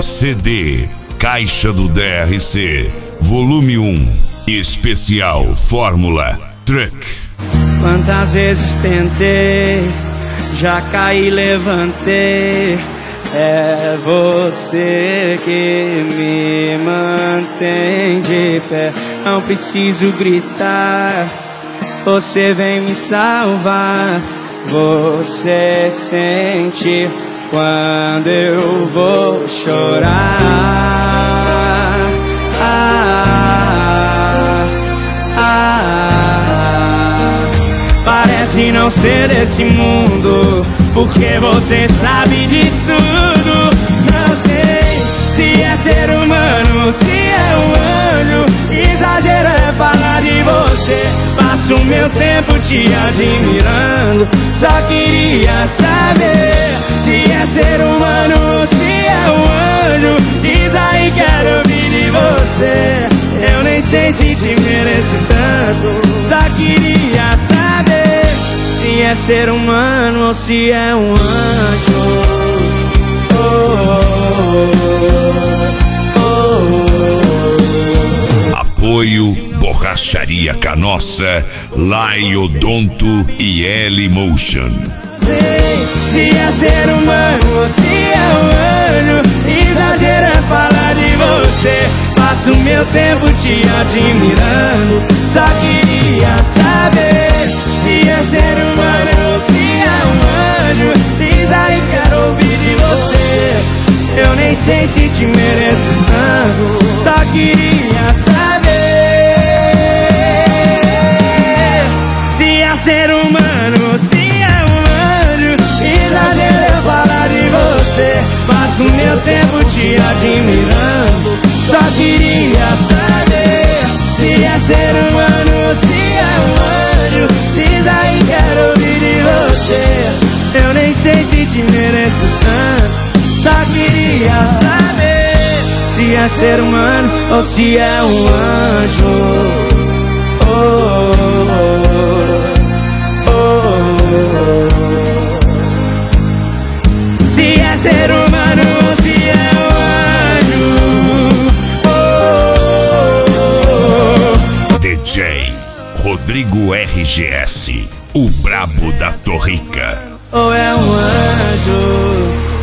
CD Caixa do DRC Volume 1 Especial Fórmula Truck. Quantas vezes tentei, já caí, levantei. É você que me mantém de pé. Não preciso gritar, você vem me salvar. Você sente quando eu vou chorar. Parece não ser desse mundo, porque você sabe de tudo. Não sei se é ser humano, se é um anjo. Exagero é falar de você. Passo meu tempo te admirando. Só queria saber se é ser humano, se é um anjo. Diz aí, quero ouvir de você. Eu nem sei se te mereço tanto. Só queria saber se é ser humano ou se é um anjo. Apoio Borracharia Canossa, Laiodonto e L-Motion. Sei se é ser humano ou se é um anjo. Exagero é falar de você. Passo meu tempo te admirando. Só queria saber se é ser humano ou se é um anjo. Diz aí, quero ouvir de você. Eu nem sei se te mereço tanto. Só queria saber se é ser humano ou se é um anjo. Exagero é falar de você. Passo meu tempo te admirando. Só queria saber se é ser humano ou se é um anjo. Diz aí, quero ouvir de você. Eu nem sei se te mereço tanto. Só queria saber se é ser humano ou se é um anjo. Se é ser humano ou se é um anjo. DJ Rodrigo RGS, o brabo da Torrica. Ou é um anjo.